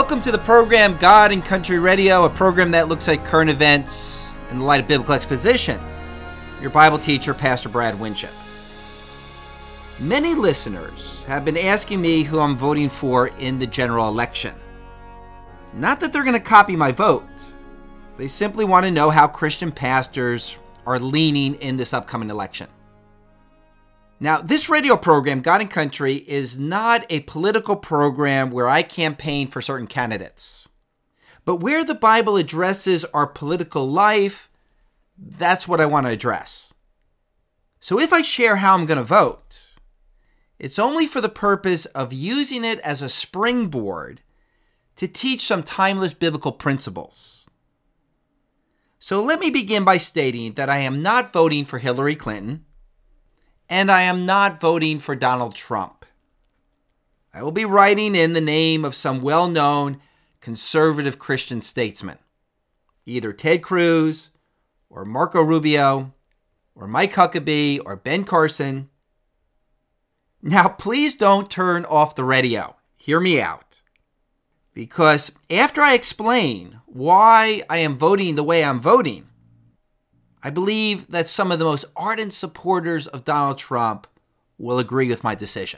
Welcome to the program God and Country Radio, a program that looks at current events in the light of biblical exposition. Your Bible teacher, Pastor Brad Winship. Many listeners have been asking me who I'm voting for in the general election. Not that they're going to copy my vote. They simply want to know how Christian pastors are leaning in this upcoming election. Now, this radio program, God and Country, is not a political program where I campaign for certain candidates. But where the Bible addresses our political life, that's what I want to address. So if I share how I'm going to vote, it's only for the purpose of using it as a springboard to teach some timeless biblical principles. So let me begin by stating that I am not voting for Hillary Clinton, and I am not voting for Donald Trump. I will be writing in the name of some well-known conservative Christian statesman, either Ted Cruz or Marco Rubio or Mike Huckabee or Ben Carson. Now, please don't turn off the radio. Hear me out. Because after I explain why I am voting the way I'm voting, I believe that some of the most ardent supporters of Donald Trump will agree with my decision.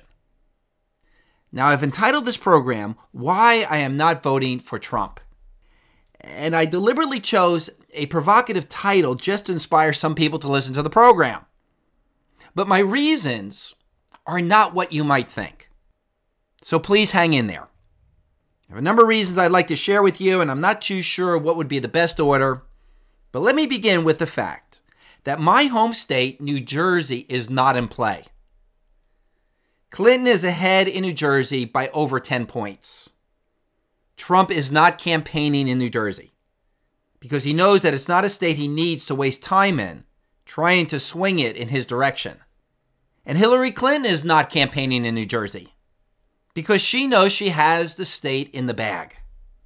Now, I've entitled this program, Why I Am Not Voting for Trump. And I deliberately chose a provocative title just to inspire some people to listen to the program. But my reasons are not what you might think. So please hang in there. I have a number of reasons I'd like to share with you, and I'm not too sure what would be the best order. But let me begin with the fact that my home state, New Jersey, is not in play. Clinton is ahead in New Jersey by over 10 points. Trump is not campaigning in New Jersey because he knows that it's not a state he needs to waste time in trying to swing it in his direction. And Hillary Clinton is not campaigning in New Jersey because she knows she has the state in the bag.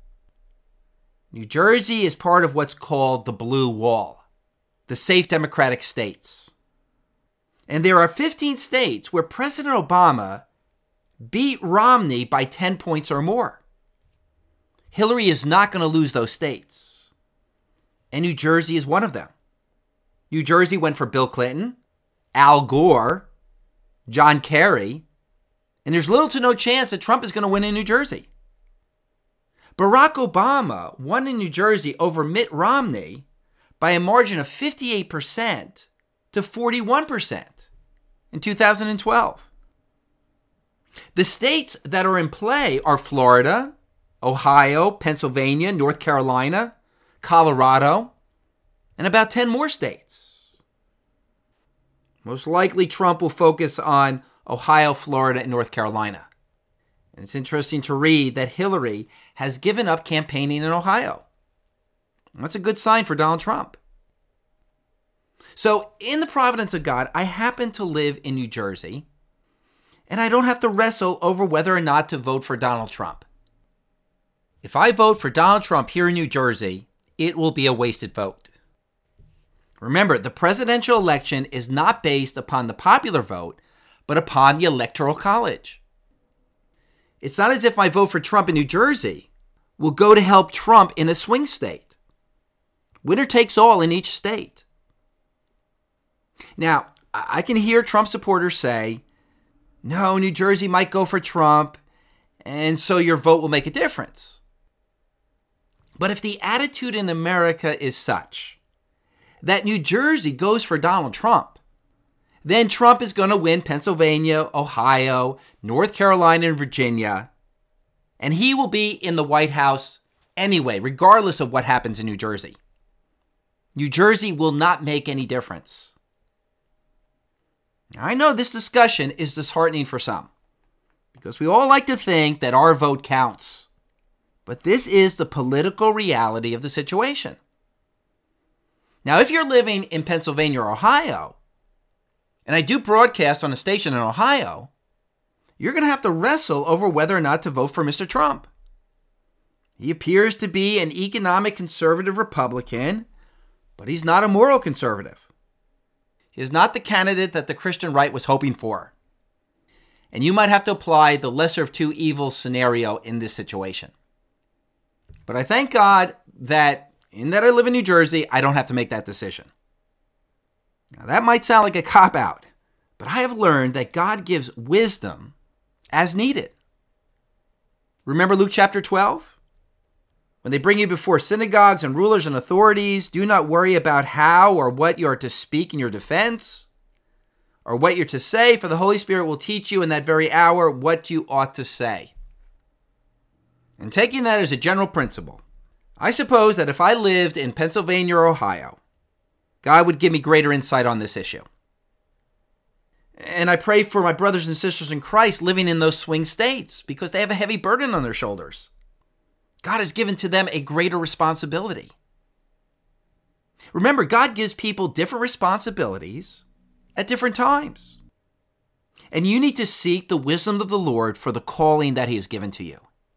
New Jersey is part of what's called the Blue Wall, the safe democratic states. And there are 15 states where President Obama beat Romney by 10 points or more. Hillary is not going to lose those states. And New Jersey is one of them. New Jersey went for Bill Clinton, Al Gore, John Kerry, and there's little to no chance that Trump is going to win in New Jersey. Barack Obama won in New Jersey over Mitt Romney by a margin of 58% to 41% in 2012. The states that are in play are Florida, Ohio, Pennsylvania, North Carolina, Colorado, and about 10 more states. Most likely Trump will focus on Ohio, Florida, and North Carolina. And it's interesting to read that Hillary has given up campaigning in Ohio. That's a good sign for Donald Trump. So, in the providence of God, I happen to live in New Jersey, and I don't have to wrestle over whether or not to vote for Donald Trump. If I vote for Donald Trump here in New Jersey, it will be a wasted vote. Remember, the presidential election is not based upon the popular vote, but upon the Electoral College. It's not as if my vote for Trump in New Jersey will go to help Trump in a swing state. Winner takes all in each state. Now, I can hear Trump supporters say, no, New Jersey might go for Trump, and so your vote will make a difference. But if the attitude in America is such that New Jersey goes for Donald Trump, then Trump is going to win Pennsylvania, Ohio, North Carolina, and Virginia, and he will be in the White House anyway, regardless of what happens in New Jersey. New Jersey will not make any difference. Now, I know this discussion is disheartening for some, because we all like to think that our vote counts. But this is the political reality of the situation. Now, if you're living in Pennsylvania or Ohio, and I do broadcast on a station in Ohio, you're going to have to wrestle over whether or not to vote for Mr. Trump. He appears to be an economic conservative Republican, but he's not a moral conservative. He is not the candidate that the Christian right was hoping for. And you might have to apply the lesser of two evils scenario in this situation. But I thank God that in that I live in New Jersey, I don't have to make that decision. Now, that might sound like a cop-out, but I have learned that God gives wisdom as needed. Remember Luke chapter 12? When they bring you before synagogues and rulers and authorities, do not worry about how or what you are to speak in your defense, or what you're to say, for the Holy Spirit will teach you in that very hour what you ought to say. And taking that as a general principle, I suppose that if I lived in Pennsylvania or Ohio, God would give me greater insight on this issue. And I pray for my brothers and sisters in Christ living in those swing states because they have a heavy burden on their shoulders. God has given to them a greater responsibility. Remember, God gives people different responsibilities at different times. And you need to seek the wisdom of the Lord for the calling that he has given to you.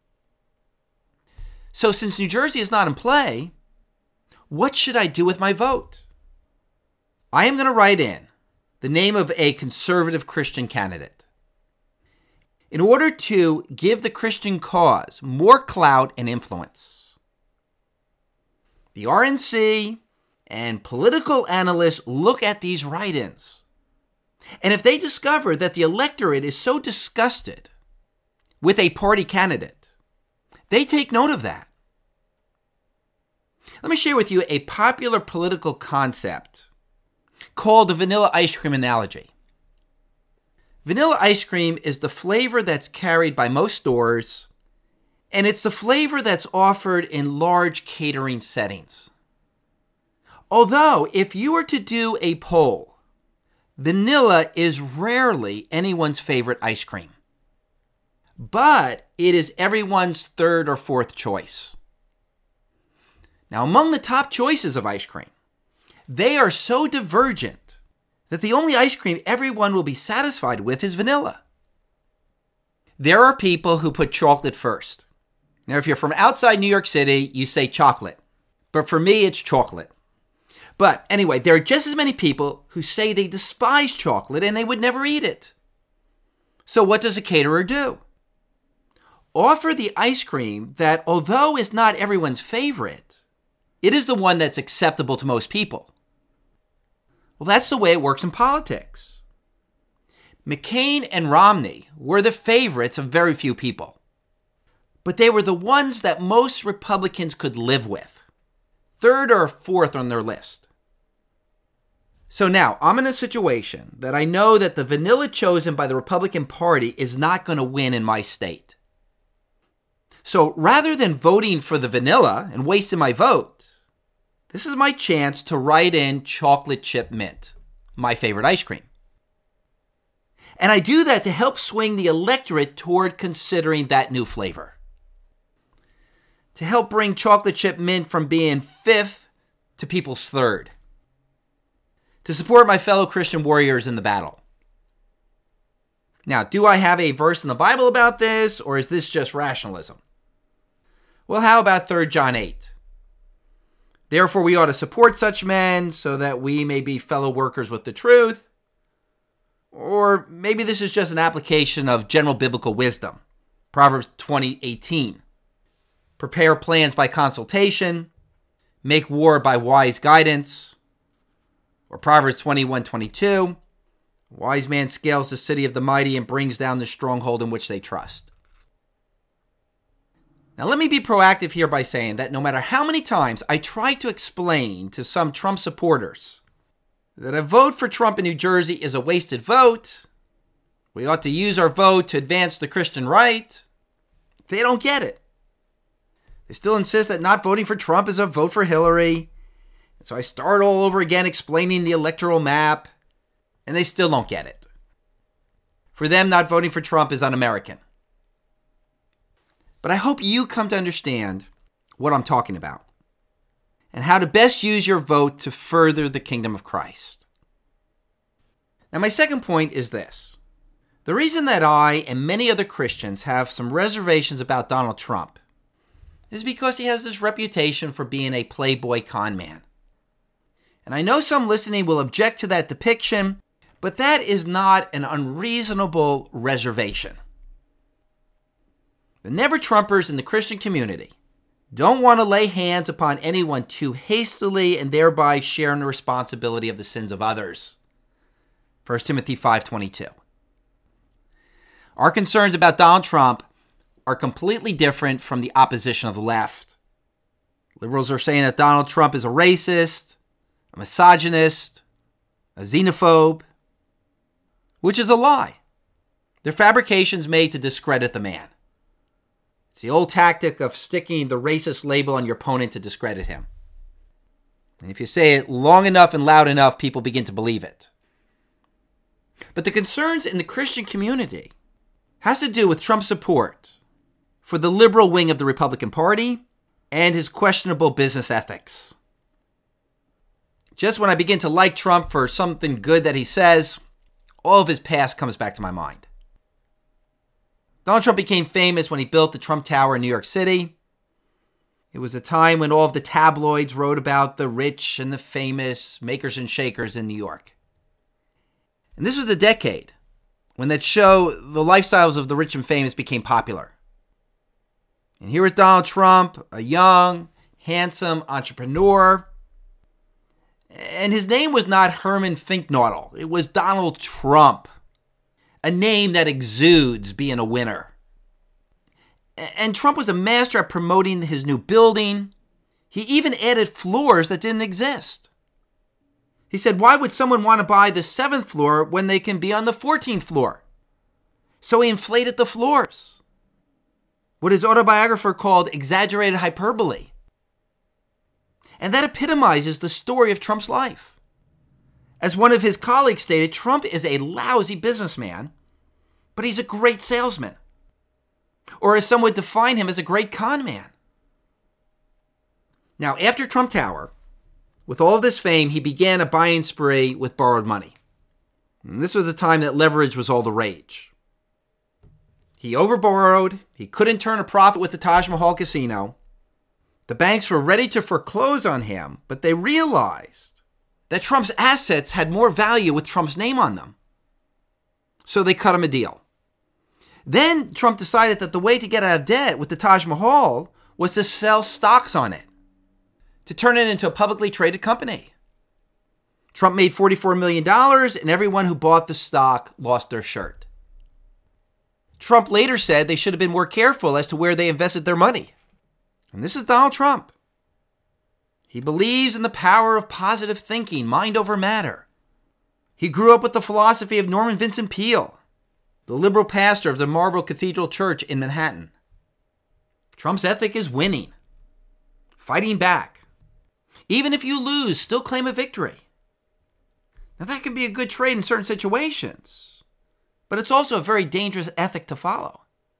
So since New Jersey is not in play, what should I do with my vote? I am going to write in the name of a conservative Christian candidate in order to give the Christian cause more clout and influence. The RNC and political analysts look at these write-ins, and if they discover that the electorate is so disgusted with a party candidate, they take note of that. Let me share with you a popular political concept called the vanilla ice cream analogy. Vanilla ice cream is the flavor that's carried by most stores, and it's the flavor that's offered in large catering settings. Although, if you were to do a poll, vanilla is rarely anyone's favorite ice cream, but it is everyone's third or fourth choice. Now, among the top choices of ice cream, they are so divergent that the only ice cream everyone will be satisfied with is vanilla. There are people who put chocolate first. Now, if you're from outside New York City, you say chocolate. But for me, it's chocolate. But anyway, there are just as many people who say they despise chocolate and they would never eat it. So what does a caterer do? Offer the ice cream that, although is not everyone's favorite, it is the one that's acceptable to most people. Well, that's the way it works in politics. McCain and Romney were the favorites of very few people, but they were the ones that most Republicans could live with, third or fourth on their list. So now, I'm in a situation that I know that the vanilla chosen by the Republican Party is not going to win in my state. So rather than voting for the vanilla and wasting my vote, this is my chance to write in chocolate chip mint, my favorite ice cream. And I do that to help swing the electorate toward considering that new flavor. To help bring chocolate chip mint from being fifth to people's third. To support my fellow Christian warriors in the battle. Now, do I have a verse in the Bible about this, or is this just rationalism? Well, how about 3 John 8? Therefore, we ought to support such men so that we may be fellow workers with the truth. Or maybe this is just an application of general biblical wisdom. Proverbs 20:18. Prepare plans by consultation. Make war by wise guidance. Or Proverbs 21:22. Wise man scales the city of the mighty and brings down the stronghold in which they trust. Now, let me be proactive here by saying that no matter how many times I try to explain to some Trump supporters that a vote for Trump in New Jersey is a wasted vote, we ought to use our vote to advance the Christian right, they don't get it. They still insist that not voting for Trump is a vote for Hillary. And so I start all over again explaining the electoral map, and they still don't get it. For them, not voting for Trump is un-American. But I hope you come to understand what I'm talking about and how to best use your vote to further the kingdom of Christ. Now, my second point is this. The reason that I and many other Christians have some reservations about Donald Trump is because he has this reputation for being a playboy con man. And I know some listening will object to that depiction, but that is not an unreasonable reservation. The never-Trumpers in the Christian community don't want to lay hands upon anyone too hastily and thereby sharing the responsibility of the sins of others. 1 Timothy 5:22. Our concerns about Donald Trump are completely different from the opposition of the left. Liberals are saying that Donald Trump is a racist, a misogynist, a xenophobe, which is a lie. They're fabrications made to discredit the man. It's the old tactic of sticking the racist label on your opponent to discredit him. And if you say it long enough and loud enough, people begin to believe it. But the concerns in the Christian community has to do with Trump's support for the liberal wing of the Republican Party and his questionable business ethics. Just when I begin to like Trump for something good that he says, all of his past comes back to my mind. Donald Trump became famous when he built the Trump Tower in New York City. It was a time when all of the tabloids wrote about the rich and the famous makers and shakers in New York. And this was a decade when that show, The Lifestyles of the Rich and Famous, became popular. And here is Donald Trump, a young, handsome entrepreneur. And his name was not Herman Finknaudel. It was Donald Trump, a name that exudes being a winner. And Trump was a master at promoting his new building. He even added floors that didn't exist. He said, why would someone want to buy the 7th floor when they can be on the 14th floor? So he inflated the floors. What his autobiographer called exaggerated hyperbole. And that epitomizes the story of Trump's life. As one of his colleagues stated, Trump is a lousy businessman, but he's a great salesman. Or as some would define him, as a great con man. Now, after Trump Tower, with all of this fame, he began a buying spree with borrowed money. And this was a time that leverage was all the rage. He overborrowed. He couldn't turn a profit with the Taj Mahal casino. The banks were ready to foreclose on him, but they realized that Trump's assets had more value with Trump's name on them. So they cut him a deal. Then Trump decided that the way to get out of debt with the Taj Mahal was to sell stocks on it, to turn it into a publicly traded company. Trump made $44 million, and everyone who bought the stock lost their shirt. Trump later said they should have been more careful as to where they invested their money. And this is Donald Trump. He believes in the power of positive thinking, mind over matter. He grew up with the philosophy of Norman Vincent Peale, the liberal pastor of the Marlborough Cathedral Church in Manhattan. Trump's ethic is winning, fighting back. Even if you lose, still claim a victory. Now that can be a good trade in certain situations, but it's also a very dangerous ethic to follow.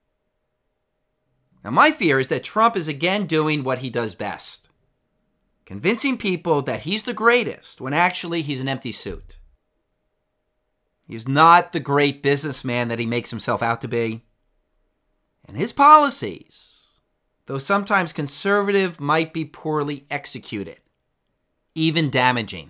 Now my fear is that Trump is again doing what he does best, convincing people that he's the greatest when actually he's an empty suit. He's not the great businessman that he makes himself out to be. And his policies, though sometimes conservative, might be poorly executed, even damaging.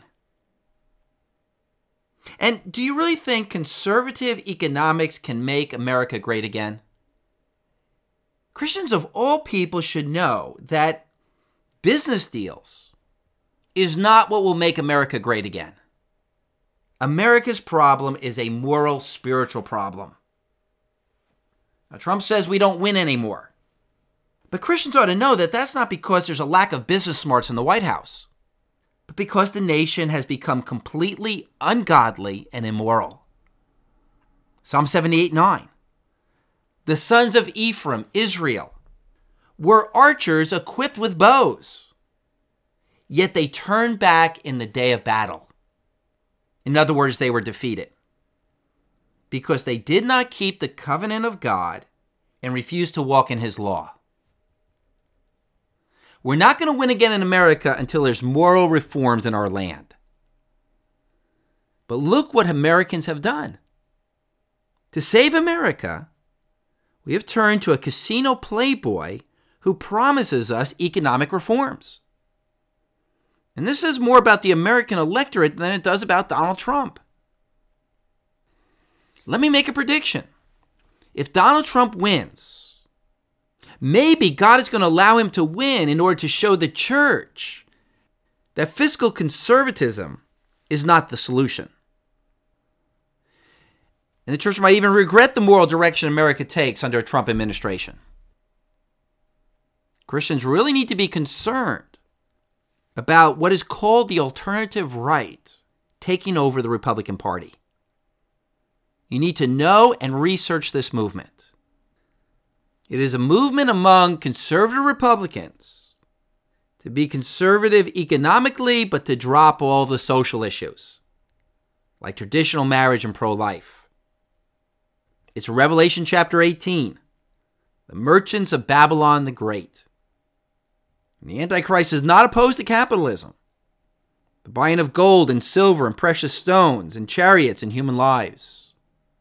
And do you really think conservative economics can make America great again? Christians of all people should know that business deals is not what will make America great again. America's problem is a moral, spiritual problem. Now, Trump says we don't win anymore. But Christians ought to know that that's not because there's a lack of business smarts in the White House, but because the nation has become completely ungodly and immoral. Psalm 78:9. The sons of Ephraim, Israel, were archers equipped with bows, yet they turned back in the day of battle. In other words, they were defeated because they did not keep the covenant of God and refused to walk in his law. We're not going to win again in America until there's moral reforms in our land. But look what Americans have done. To save America, we have turned to a casino playboy who promises us economic reforms. And this is more about the American electorate than it does about Donald Trump. Let me make a prediction. If Donald Trump wins, Maybe God is going to allow him to win in order to show the church that fiscal conservatism is not the solution. And the church might even regret the moral direction America takes under a Trump administration. Christians really need to be concerned about what is called the alternative right taking over the Republican Party. You need to know and research this movement. It is a movement among conservative Republicans to be conservative economically, but to drop all the social issues, like traditional marriage and pro-life. It's Revelation chapter 18, the merchants of Babylon the Great. And the Antichrist is not opposed to capitalism, the buying of gold and silver and precious stones and chariots and human lives.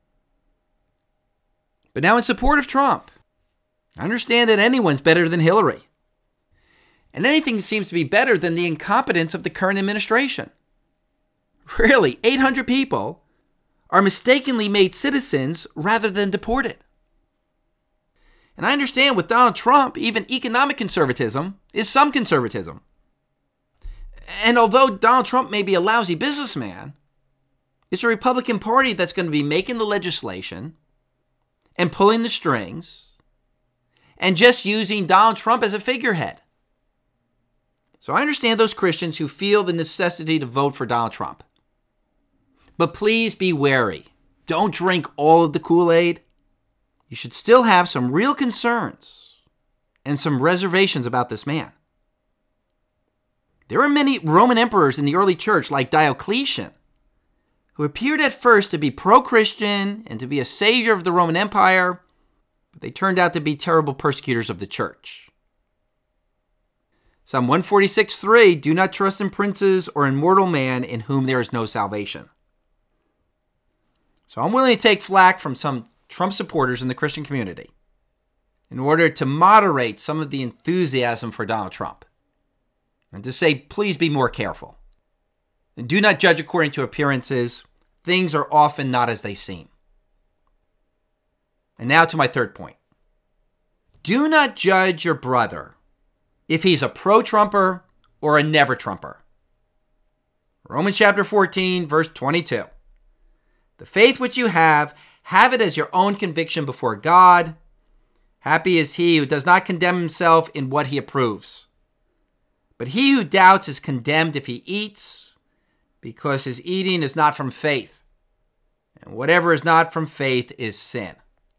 But now in support of Trump, I understand that anyone's better than Hillary. And anything seems to be better than the incompetence of the current administration. Really, 800 people are mistakenly made citizens rather than deported. And I understand with Donald Trump, even economic conservatism is some conservatism. And although Donald Trump may be a lousy businessman, it's a Republican Party that's going to be making the legislation and pulling the strings and just using Donald Trump as a figurehead. So I understand those Christians who feel the necessity to vote for Donald Trump. But please be wary. Don't drink all of the Kool-Aid. You should still have some real concerns and some reservations about this man. There were many Roman emperors in the early church, like Diocletian, who appeared at first to be pro-Christian and to be a savior of the Roman Empire, but they turned out to be terrible persecutors of the church. Psalm 146:3, do not trust in princes or in mortal man in whom there is no salvation. So I'm willing to take flack from some Trump supporters in the Christian community in order to moderate some of the enthusiasm for Donald Trump and to say, please be more careful. And do not judge according to appearances. Things are often not as they seem. And now to my third point. Do not judge your brother if he's a pro-Trumper or a never-Trumper. Romans chapter 14, verse 22. The faith which you have it as your own conviction before God. Happy is he who does not condemn himself in what he approves. But he who doubts is condemned if he eats, because his eating is not from faith. And whatever is not from faith is sin.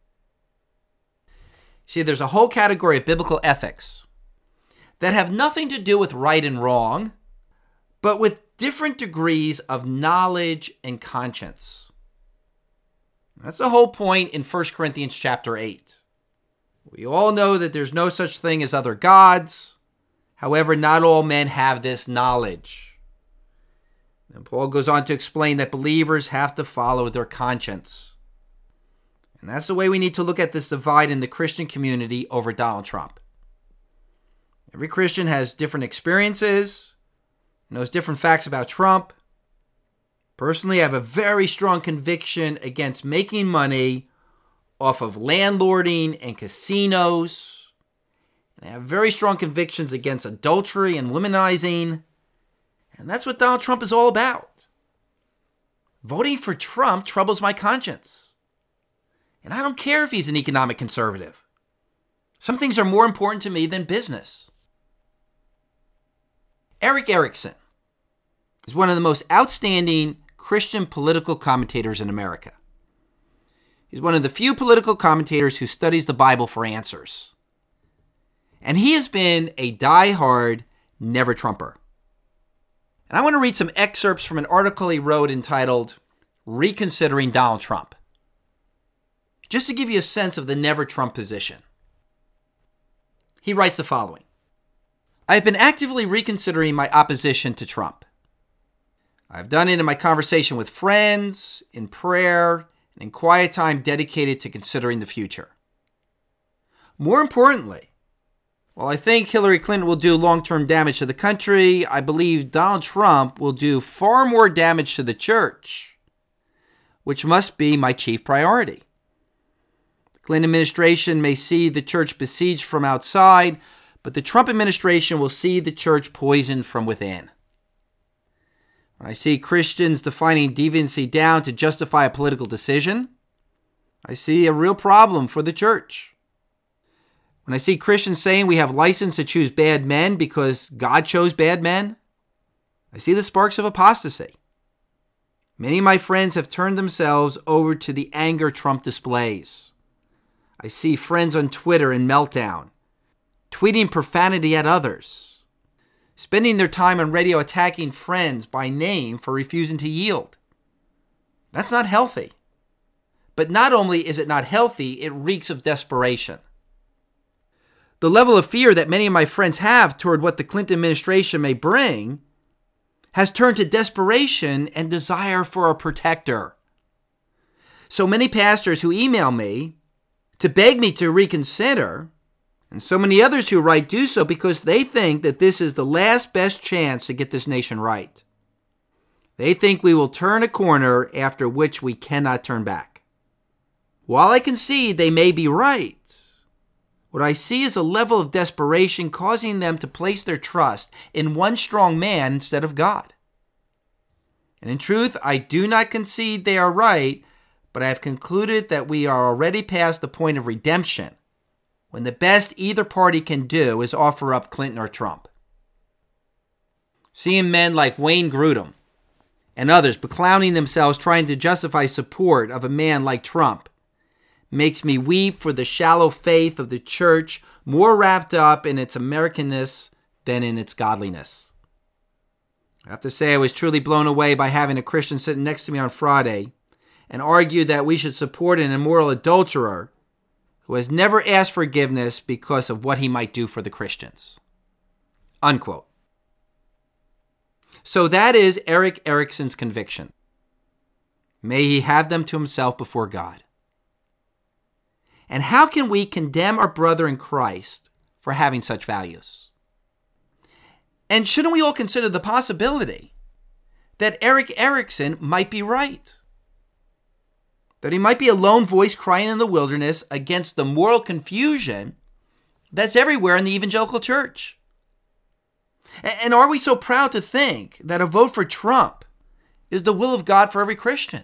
See, there's a whole category of biblical ethics that have nothing to do with right and wrong, but with different degrees of knowledge and conscience. That's the whole point in 1 Corinthians chapter 8. We all know that there's no such thing as other gods. However, not all men have this knowledge. And Paul goes on to explain that believers have to follow their conscience. And that's the way we need to look at this divide in the Christian community over Donald Trump. Every Christian has different experiences, knows different facts about Trump. Personally, I have a very strong conviction against making money off of landlording and casinos. And I have very strong convictions against adultery and womanizing. And that's what Donald Trump is all about. Voting for Trump troubles my conscience. And I don't care if he's an economic conservative. Some things are more important to me than business. Eric Erickson is one of the most outstanding Christian political commentators in America. He's one of the few political commentators who studies the Bible for answers. And he has been a die-hard never-Trumper. And I want to read some excerpts from an article he wrote entitled, Reconsidering Donald Trump, just to give you a sense of the never-Trump position. He writes the following. I have been actively reconsidering my opposition to Trump. I've done it in my conversation with friends, in prayer, and in quiet time dedicated to considering the future. More importantly, while I think Hillary Clinton will do long-term damage to the country, I believe Donald Trump will do far more damage to the church, which must be my chief priority. The Clinton administration may see the church besieged from outside, but the Trump administration will see the church poisoned from within. When I see Christians defining deviancy down to justify a political decision, I see a real problem for the church. When I see Christians saying we have license to choose bad men because God chose bad men, I see the sparks of apostasy. Many of my friends have turned themselves over to the anger Trump displays. I see friends on Twitter in meltdown, tweeting profanity at others, spending their time on radio attacking friends by name for refusing to yield. That's not healthy. But not only is it not healthy, it reeks of desperation. The level of fear that many of my friends have toward what the Clinton administration may bring has turned to desperation and desire for a protector. So many pastors who email me to beg me to reconsider, and so many others who write do so because they think that this is the last best chance to get this nation right. They think we will turn a corner after which we cannot turn back. While I concede they may be right, what I see is a level of desperation causing them to place their trust in one strong man instead of God. And in truth, I do not concede they are right, but I have concluded that we are already past the point of redemption, when the best either party can do is offer up Clinton or Trump. Seeing men like Wayne Grudem and others beclowning themselves trying to justify support of a man like Trump makes me weep for the shallow faith of the church, more wrapped up in its Americanness than in its godliness. I have to say I was truly blown away by having a Christian sitting next to me on Friday and argue that we should support an immoral adulterer who has never asked forgiveness because of what he might do for the Christians. Unquote. So that is Eric Erickson's conviction. May he have them to himself before God. And how can we condemn our brother in Christ for having such values? And shouldn't we all consider the possibility that Eric Erickson might be right? That he might be a lone voice crying in the wilderness against the moral confusion that's everywhere in the evangelical church? And are we so proud to think that a vote for Trump is the will of God for every Christian?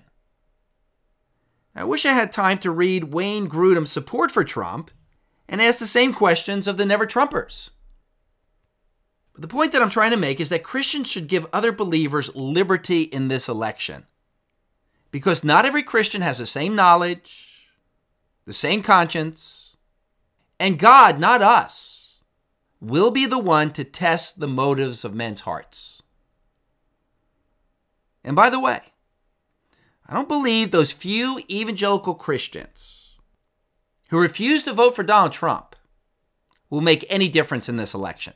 I wish I had time to read Wayne Grudem's support for Trump and ask the same questions of the never-Trumpers. But the point that I'm trying to make is that Christians should give other believers liberty in this election. Because not every Christian has the same knowledge, the same conscience, and God, not us, will be the one to test the motives of men's hearts. And by the way, I don't believe those few evangelical Christians who refuse to vote for Donald Trump will make any difference in this election.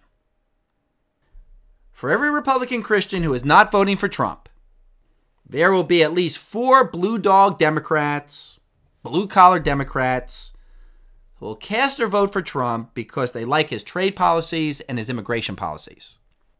For every Republican Christian who is not voting for Trump, there will be at least 4 blue dog Democrats, blue-collar Democrats, who will cast their vote for Trump because they like his trade policies and his immigration policies.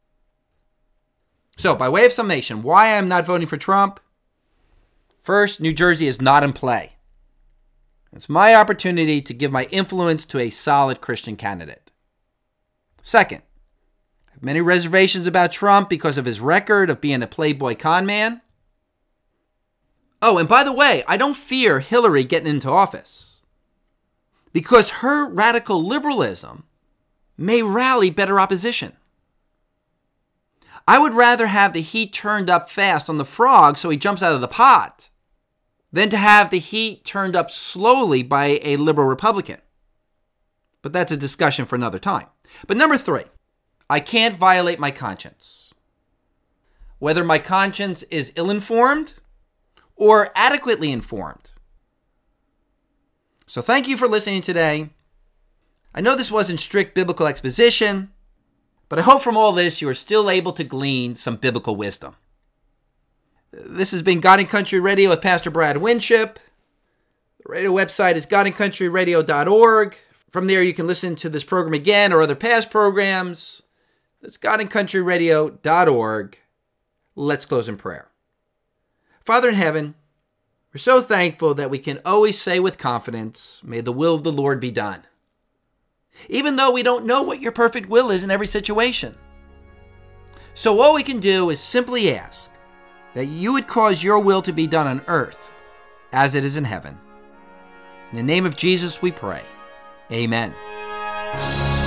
So, by way of summation, why I'm not voting for Trump? First, New Jersey is not in play. It's my opportunity to give my influence to a solid Christian candidate. Second, I have many reservations about Trump because of his record of being a playboy con man. Oh, and by the way, I don't fear Hillary getting into office because her radical liberalism may rally better opposition. I would rather have the heat turned up fast on the frog so he jumps out of the pot than to have the heat turned up slowly by a liberal Republican. But that's a discussion for another time. But number 3, I can't violate my conscience. Whether my conscience is ill-informed or adequately informed. So thank you for listening today. I know this wasn't strict biblical exposition, but I hope from all this you are still able to glean some biblical wisdom. This has been God and Country Radio with Pastor Brad Winship. The radio website is godandcountryradio.org. From there you can listen to this program again or other past programs. That's godandcountryradio.org. Let's close in prayer. Father in heaven, We're so thankful that we can always say with confidence, may the will of the Lord be done. Even though we don't know what your perfect will is in every situation. So all we can do is simply ask that you would cause your will to be done on earth as it is in heaven. In the name of Jesus we pray. Amen.